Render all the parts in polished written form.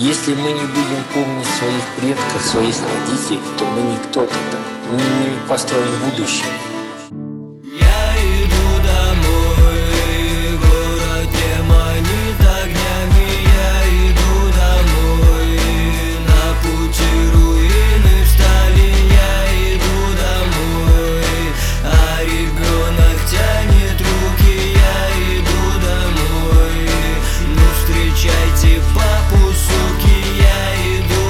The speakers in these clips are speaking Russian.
Если мы не будем помнить своих предков, своих родителей, то мы никто тогда. Мы не построим будущее. Я иду домой, город не манит огнями. Я иду домой, на пути руины встали. Я иду домой, а ребенок тянет руки. Я иду домой, ну встречайте папу, суки. Я иду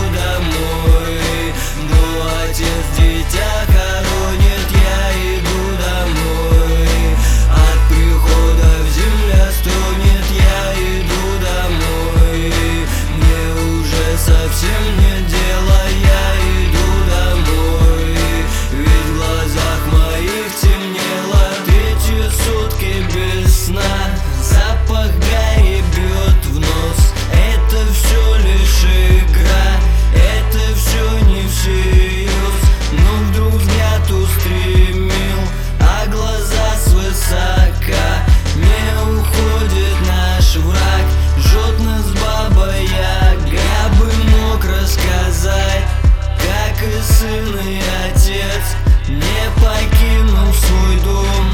домой, но отец дитя хоронит. Я иду домой, от прихода в земля стонет. Я иду домой, мне уже совсем нет дела. Я иду домой, ведь в глазах моих темнело. Третьи сутки без сна, запах гари бьет в нос. Это все лишь игра, это все не всерьез. Но вдруг взгляд устремил, а глаза свысока. Не уходит наш враг, жжет нас Баба Яга. Я бы мог рассказать, как и сын, и отец, не покинув свой дом,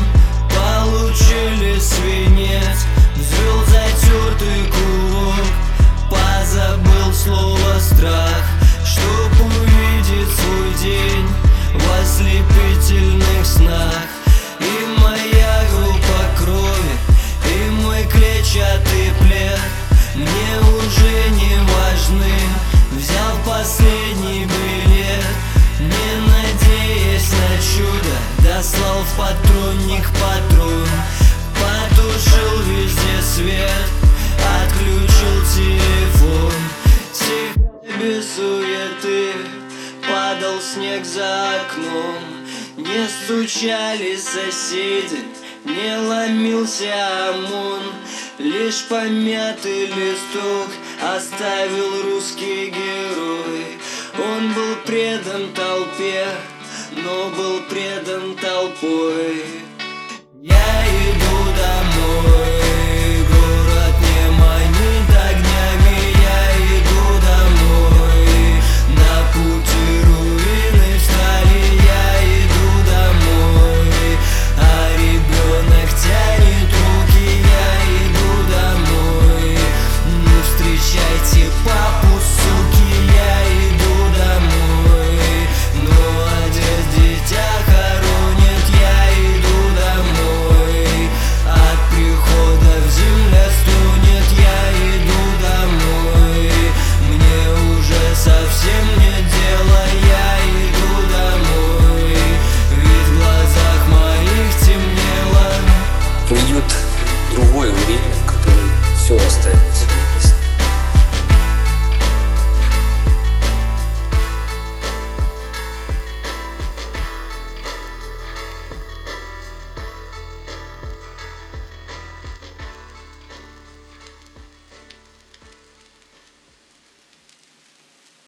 получили свинец. Взвел затертый курок, позабыл слово страх, чтоб увидеть свой день в ослепительных снах. И моя группа крови, и мой клетчатый плед мне уже не важны. Взял последний билет, не надеясь на чудо, дослал в патронник патрон. Потушил везде свет, отключил телефон. Тихо, без суеты, падал снег за окном. Не стучали соседи, не ломился ОМОН. Лишь помятый листок оставил русский герой. Он был предан толпе, но был предан толпой. Я иду домой.